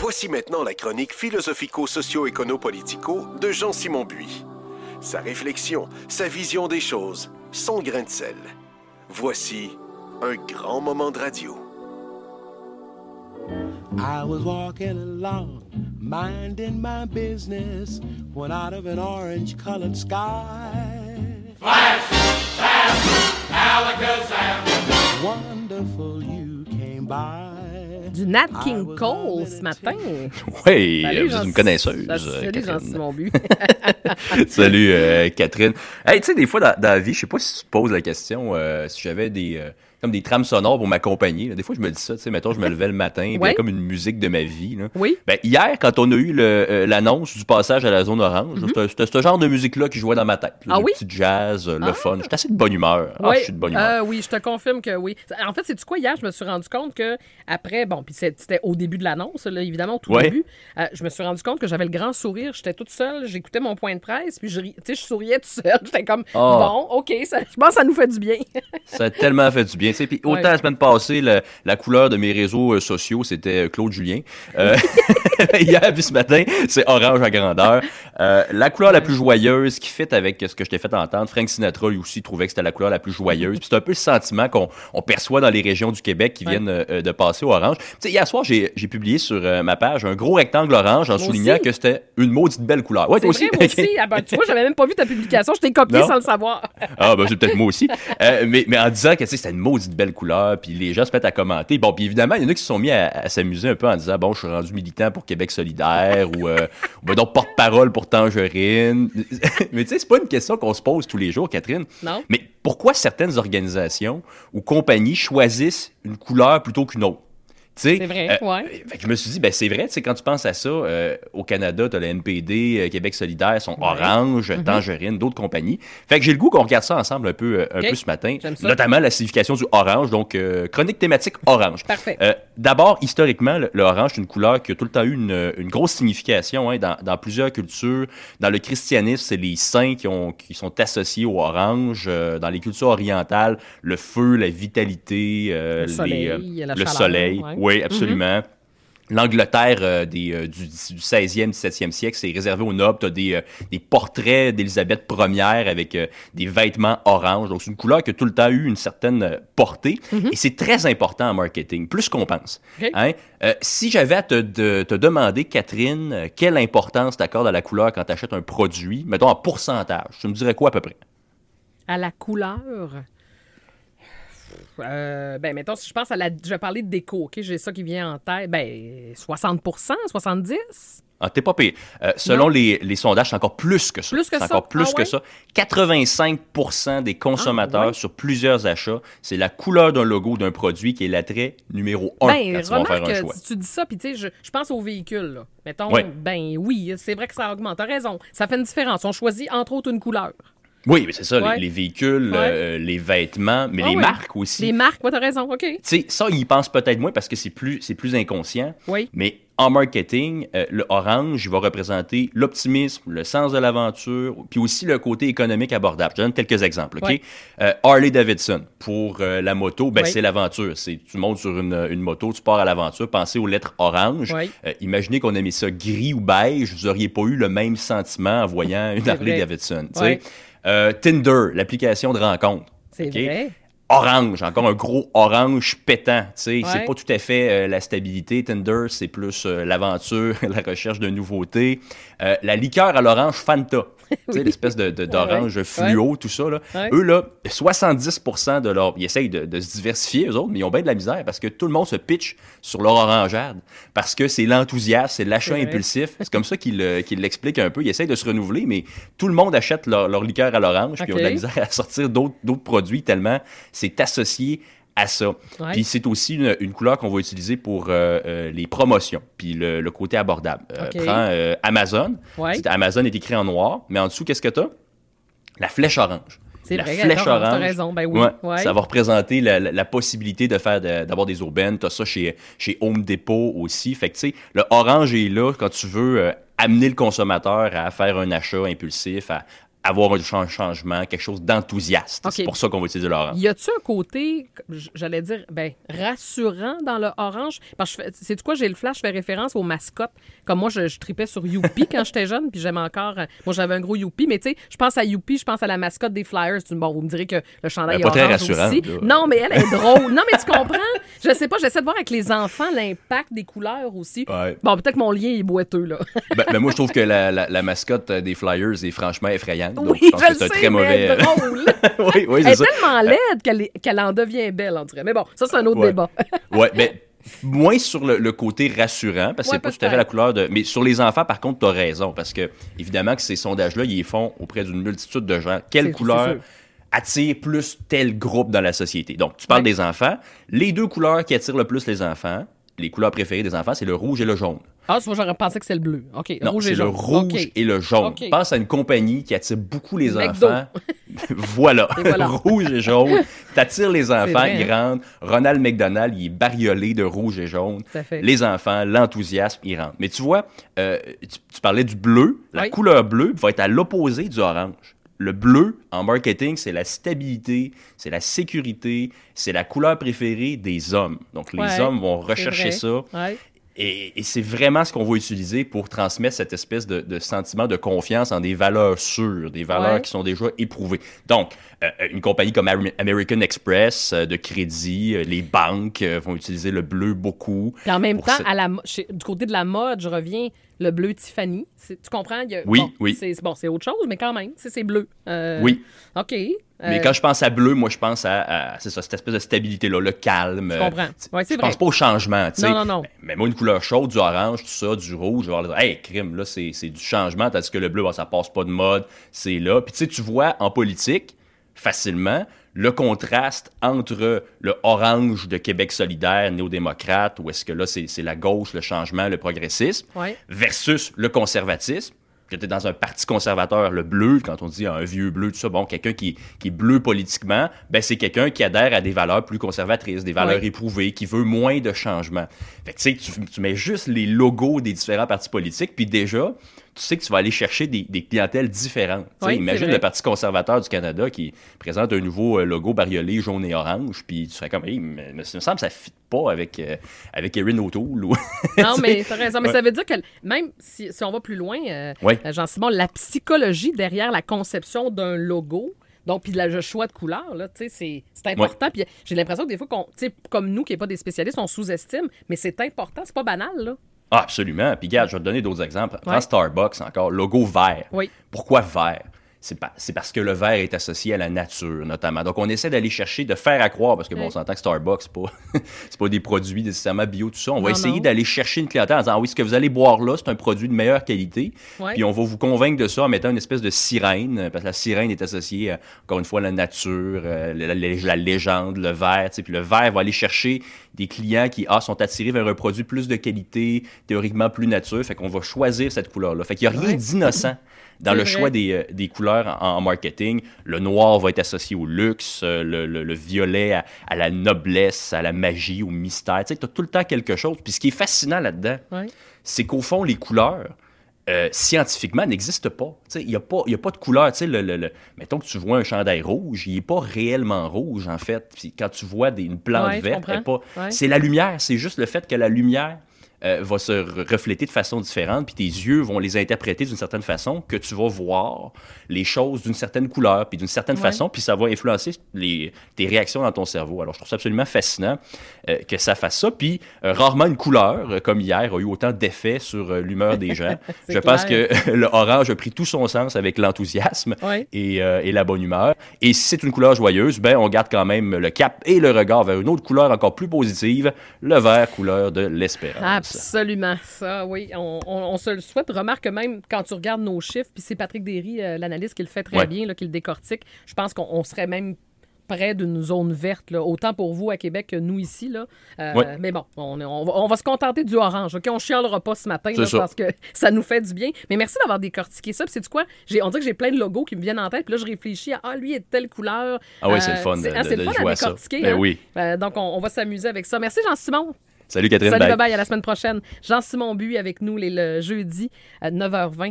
Voici maintenant la chronique philosophico-socio-écono-politico de Jean-Simon Buis. Sa réflexion, sa vision des choses, son grain de sel. Voici un grand moment de radio. I was walking along, minding my business, when out of an orange-colored sky, Flash, bam, Alakazam. wonderful you came by. Du Nat King Cole ce matin. Oui, Salut, vous êtes une connaisseuse. Salut Catherine. Jean-Simon But. Salut, Catherine. Hey, tu sais, des fois, dans la vie, je sais pas si tu te poses la question, si j'avais comme des trames sonores pour m'accompagner. Là. Des fois, je me dis ça, tu sais, mettons, je me levais le matin, puis il y a comme une musique de ma vie. Là. Oui. Ben, hier, quand on a eu l'annonce du passage à la zone orange, c'était ce genre de musique-là qui jouait dans ma tête. Là, Ah le oui? petit jazz, le fun. J'étais assez de bonne humeur. Oui. Je suis de bonne humeur. Oui, je te confirme que oui. En fait, c'est-tu quoi, hier, je me suis rendu compte que après, bon, puis c'était au début de l'annonce, là, évidemment, au tout début, je me suis rendu compte que j'avais le grand sourire, j'étais toute seule, j'écoutais mon point de presse, puis je souriais tout seul. J'étais comme, bon, OK, je pense que ça nous fait du bien. Ça a tellement fait du bien. Puis autant la semaine passée, la couleur de mes réseaux sociaux, c'était Claude Julien. Hier, puis ce matin, c'est orange à grandeur. La couleur la plus joyeuse qui fit avec ce que je t'ai fait entendre. Frank Sinatra, lui aussi, trouvait que c'était la couleur la plus joyeuse. Puis c'est un peu le sentiment qu'on perçoit dans les régions du Québec qui viennent de passer au orange. Tu sais, hier soir, j'ai publié sur ma page un gros rectangle orange en soulignant que c'était une maudite belle couleur. Ouais, toi aussi? Vrai, moi aussi. Ah ben, tu vois, j'avais même pas vu ta publication. Je t'ai copié sans le savoir. Ah, ben, c'est peut-être moi aussi. Mais en disant que c'était une maudite belle couleur, puis les gens se mettent à commenter. Bon, puis évidemment, il y en a qui se sont mis à s'amuser un peu en disant, bon, je suis rendu militant pour Québec solidaire ou donc porte-parole pour Tangerine. Mais tu sais, c'est pas une question qu'on se pose tous les jours, Catherine. Non. Mais pourquoi certaines organisations ou compagnies choisissent une couleur plutôt qu'une autre? C'est vrai, ouais. Fait que je me suis dit, ben c'est vrai, tu sais, quand tu penses à ça, au Canada, t'as le NPD, Québec solidaire, sont Orange, Tangerine, d'autres compagnies. Fait que j'ai le goût qu'on regarde ça ensemble un peu ce matin, notamment la signification du orange, donc chronique thématique orange. Parfait. D'abord, historiquement, le orange, c'est une couleur qui a tout le temps eu une grosse signification dans plusieurs cultures. Dans le christianisme, c'est les saints qui sont associés au orange. Dans les cultures orientales, le feu, la vitalité, le soleil, soleil. Ouais. Oui, absolument. L'Angleterre du 16e, 17e siècle, c'est réservé aux nobles. Tu as des portraits d'Élisabeth Ière avec des vêtements orange. Donc, c'est une couleur qui a tout le temps eu une certaine portée. Et c'est très important en marketing, plus qu'on pense. Okay. Hein? Si j'avais à te demander, Catherine, quelle importance t'accordes à la couleur quand tu achètes un produit, mettons en pourcentage, tu me dirais quoi à peu près? À la couleur? Mettons, si je pense je vais parler de déco, OK? J'ai ça qui vient en tête. 60 70 Ah, t'es pas pire. Selon les sondages, c'est encore plus que ça. Plus que c'est ça? encore plus Ah que ouais? ça. 85% des consommateurs sur plusieurs achats, c'est la couleur d'un logo d'un produit qui est l'attrait numéro 1 quand ils vont faire un choix. Tu dis ça, puis tu sais, je pense aux véhicules, là. Mettons, oui, c'est vrai que ça augmente. T'as raison. Ça fait une différence. On choisit, entre autres, une couleur. Oui, mais c'est ça, les véhicules, les vêtements, mais les marques aussi. Les marques, t'as raison, OK. Tu sais, ça, ils y pensent peut-être moins parce que c'est plus inconscient. Oui. Mais en marketing, le orange, il va représenter l'optimisme, le sens de l'aventure, puis aussi le côté économique abordable. Je te donne quelques exemples, OK? Oui. Harley Davidson, pour la moto, c'est l'aventure. Tu montes sur une moto, tu pars à l'aventure, pensez aux lettres orange. Oui. Imaginez qu'on a mis ça gris ou beige, vous n'auriez pas eu le même sentiment en voyant une Harley Davidson. Oui. Tinder, l'application de rencontre. C'est vrai. Orange, encore un gros orange pétant. C'est pas tout à fait la stabilité. Tinder, c'est plus l'aventure, la recherche de nouveautés. La liqueur à l'orange Fanta. L'espèce d'orange fluo, tout ça. Là. Ouais. Eux, là, 70% de leur... Ils essayent de se diversifier, eux autres, mais ils ont bien de la misère parce que tout le monde se pitch sur leur orangeade. Parce que c'est l'enthousiasme, c'est l'achat impulsif. C'est comme ça qu'ils l'expliquent un peu. Ils essayent de se renouveler, mais tout le monde achète leur liqueur à l'orange, puis ils ont de la misère à sortir d'autres produits tellement c'est associé à ça. Ouais. Puis c'est aussi une couleur qu'on va utiliser pour les promotions, puis le côté abordable. Prends Amazon. Ouais. Amazon est écrit en noir, mais en dessous, qu'est-ce que tu as? La flèche orange. C'est la vrai, flèche orange. T'as raison, oui. Ouais. Ça va représenter la possibilité d'avoir des aubaines. Tu as ça chez Home Depot aussi. Fait que tu sais, le orange est là quand tu veux amener le consommateur à faire un achat impulsif, avoir un changement, quelque chose d'enthousiaste. OK. C'est pour ça qu'on va utiliser l'orange. Y a-tu un côté, j'allais dire, rassurant dans le orange? Parce que, sais-tu quoi, j'ai le flash, je fais référence aux mascottes. Comme moi, je tripais sur Youpi quand j'étais jeune, puis j'aime encore... moi, j'avais un gros Youpi, mais tu sais, je pense à Youpi, je pense à la mascotte des Flyers. Bon, vous me direz que le chandail est Pas très orange rassurante, aussi. là. Non, mais elle est drôle. Non, mais tu comprends? Je sais pas, j'essaie de voir avec les enfants l'impact des couleurs aussi. Ouais. Bon, peut-être que mon lien est boiteux, là. Ben, moi, je trouve que la mascotte des Flyers est franchement effrayante. Donc, Oui, je pense je que le c'est un sais, très mais elle mauvais... est drôle. oui, Elle c'est est ça. tellement laide qu'elle en devient belle, on dirait. Mais bon, ça, c'est un autre Ouais. débat. Ouais, mais moins sur le côté rassurant, parce que Ouais, c'est pas tout à peut-être. fait la couleur de... Mais sur les enfants, par contre, t'as raison, parce que, évidemment, que ces sondages-là, ils les font auprès d'une multitude de gens. Quelle C'est couleur sûr. attire plus tel groupe dans la société? Donc, tu parles Ouais. des enfants. Les deux couleurs qui attirent le plus les enfants, les couleurs préférées des enfants, c'est le rouge et le jaune. Ah, moi, j'aurais pensé que c'est le bleu. OK, Non, rouge et c'est le jaune. rouge OK. et le jaune. OK. Pense à une compagnie qui attire beaucoup les McDo. enfants. Voilà. Et voilà. Rouge et jaune. T'attires les enfants, vrai, ils rentrent. Ronald McDonald, il est bariolé de rouge et jaune. Tout à fait. Les enfants, l'enthousiasme, ils rentrent. Mais tu vois, tu parlais du bleu. La Oui. couleur bleue va être à l'opposé du orange. Le bleu, en marketing, c'est la stabilité, c'est la sécurité, c'est la couleur préférée des hommes. Donc, les Ouais, hommes vont c'est rechercher vrai. ça. Ouais. Et c'est vraiment ce qu'on va utiliser pour transmettre cette espèce de sentiment de confiance en des valeurs sûres, des valeurs Ouais. qui sont déjà éprouvées. Donc, une compagnie comme American Express de crédit, les banques vont utiliser le bleu beaucoup. Puis en même pour temps, cette- du côté de la mode, je reviens, le bleu Tiffany. Tu comprends? Oui, bon, oui. C'est autre chose, mais quand même, c'est bleu. Oui. OK. Mais quand je pense à bleu, moi, je pense à c'est ça, cette espèce de stabilité-là, le calme. Je comprends. Ouais, c'est je pense vrai. pas au changement. Tu sais. Non. Mais moi, une couleur chaude, du orange, tout ça, du rouge, je vais avoir hey, crime, là, c'est du changement, tandis que le bleu, ça passe pas de mode, c'est là. Puis tu sais, tu vois en politique, facilement, le contraste entre le orange de Québec solidaire, néo-démocrate, où est-ce que là, c'est la gauche, le changement, le progressisme, Ouais. versus le conservatisme. J'étais dans un parti conservateur, le bleu, quand on dit un vieux bleu, tout ça, bon, quelqu'un qui est bleu politiquement, ben c'est quelqu'un qui adhère à des valeurs plus conservatrices, des valeurs Oui. éprouvées, qui veut moins de changements. Fait que tu sais, tu mets juste les logos des différents partis politiques, puis déjà, tu sais que tu vas aller chercher des clientèles différentes. Tu sais, Oui, c'est imagine vrai. le Parti conservateur du Canada qui présente un nouveau logo bariolé jaune et orange, puis tu serais comme, hey, mais il me semble que ça ne fit pas avec Erin O'Toole. Ou... Non, mais t'as raison. Mais Ouais. ça veut dire que même si on va plus loin, Oui. Jean-Simon, la psychologie derrière la conception d'un logo, donc puis le choix de couleur, là, tu sais, c'est important. Puis j'ai l'impression que des fois, tu sais, comme nous qui n'est pas des spécialistes, on sous-estime, mais c'est important, c'est pas banal, là. Ah, absolument. Puis, regarde, je vais te donner d'autres exemples. Prends Ouais. Starbucks encore, logo vert. Oui. Pourquoi vert? C'est parce que le vert est associé à la nature, notamment. Donc, on essaie d'aller chercher, de faire à croire, parce que, bon, Oui. on s'entend que Starbucks, c'est pas, c'est pas des produits nécessairement bio, tout ça. On va Non, essayer non. d'aller chercher une clientèle en disant, ah oui, ce que vous allez boire là, c'est un produit de meilleure qualité. Ouais. Puis, on va vous convaincre de ça en mettant une espèce de sirène, parce que la sirène est associée, encore une fois, à la nature, la légende, le vert, tu sais. Puis, le vert va aller chercher des clients qui, sont attirés vers un produit plus de qualité, théoriquement plus nature. Fait qu'on va choisir cette couleur-là. Fait qu'il n'y a rien Ouais. d'innocent dans C'est le vrai. choix des couleurs en marketing. Le noir va être associé au luxe, le violet à la noblesse, à la magie, au mystère. Tu sais, t'as tout le temps quelque chose. Puis ce qui est fascinant là-dedans, Ouais. c'est qu'au fond, les couleurs, scientifiquement, n'existent pas. Tu sais, il n'y a pas de couleur. Tu sais, mettons que tu vois un chandail rouge, il n'est pas réellement rouge, en fait. Puis quand tu vois une plante Ouais, je verte, elle est comprends. pas... Ouais. C'est la lumière. C'est juste le fait que la lumière va se refléter de façon différente, puis tes yeux vont les interpréter d'une certaine façon, que tu vas voir les choses d'une certaine couleur, puis d'une certaine Ouais. façon, puis ça va influencer tes réactions dans ton cerveau. Alors, je trouve ça absolument fascinant que ça fasse ça, puis rarement une couleur, comme hier, a eu autant d'effet sur l'humeur des gens. C'est Je pense clair. que le orange a pris tout son sens avec l'enthousiasme Ouais. et la bonne humeur. Et si c'est une couleur joyeuse, ben on garde quand même le cap et le regard vers une autre couleur encore plus positive, le vert, couleur de l'espérance. Absolument, ça, oui. On se le souhaite. Remarque même quand tu regardes nos chiffres, puis c'est Patrick Derry, l'analyste, qui le fait très Ouais. bien, là, qui le décortique. Je pense qu'on serait même près d'une zone verte, là, autant pour vous à Québec que nous ici. Là. Ouais. Mais bon, on va se contenter du orange. OK? On ne chialera pas ce matin C'est là, ça. parce que ça nous fait du bien. Mais merci d'avoir décortiqué ça. Puis sais-tu quoi? On dirait que j'ai plein de logos qui me viennent en tête. Puis là, je réfléchis à lui est de telle couleur. Ah oui, c'est le fun de c'est le fun jouer à à ça. décortiquer. Ben hein? oui. Donc, on va s'amuser avec ça. Merci, Jean-Simon. Salut Catherine, Salut, bye. bye-bye, à la semaine prochaine. Jean-Simon Buis avec nous le jeudi à 9h20.